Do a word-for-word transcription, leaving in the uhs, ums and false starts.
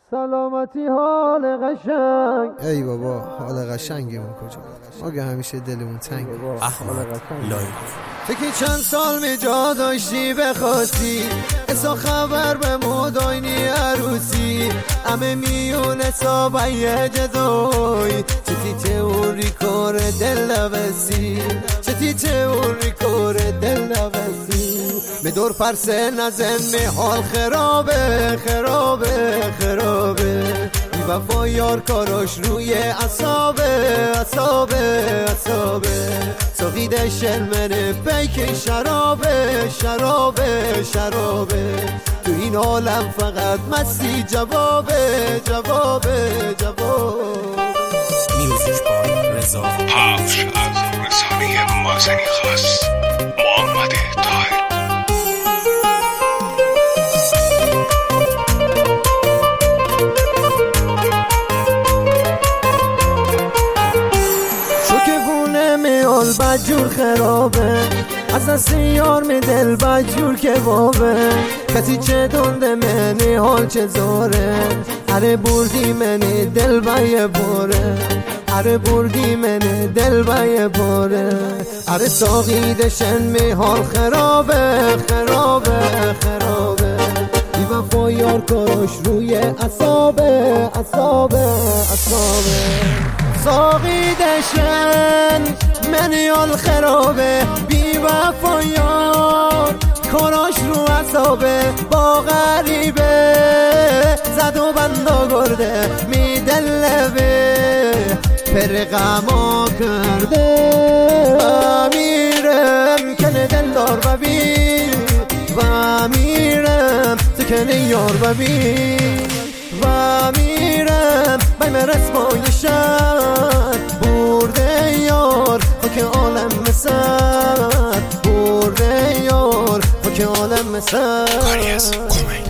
سلامتی حال قشنگ. ای بابا حال قشنگمون کجا؟ ما که همیشه دلمون تنگه. احمد لایف فکر چند سال می جا داشتی بخواستی اسا خبر به مداینی عروسی همه میون سابعی جدوی چتی تئوری کار دل نوسی چتی تئوری کار دل نوسی به دور پرسه نزن می حال خرابه خرابه خرابه بی وفا یار کاراش روی اصابه اصابه اصابه ساقیده شلمنه پیک شرابه شرابه شرابه تو این عالم فقط مستی جوابه جوابه جواب میوزیک بای رضا پخش از رسانه مازنی خاص محمد طاهر. میال بجور خرابه از دست یار می دل بجور که بابه کسی چه دنده منی حال چه زاره اره بردی منی دل بایه باره اره بردی منی دل بایه باره اره ساقی دشن می حال خرابه خرابه خرابه بی وفا یار کاراش روی اصابه اصابه اصابه ساقی دشن منیال خرابه بی وفا یار کاراش رو اصابه با غریبه زد و بندا گرده می دلبه پر غما کرده و میرم کنه دلدار و بی و میرم سکنه یار و بی و میرم بای مرسمای شد برده یار خاک عالم مسد برده یار خاک عالم مسد. کاری از کمک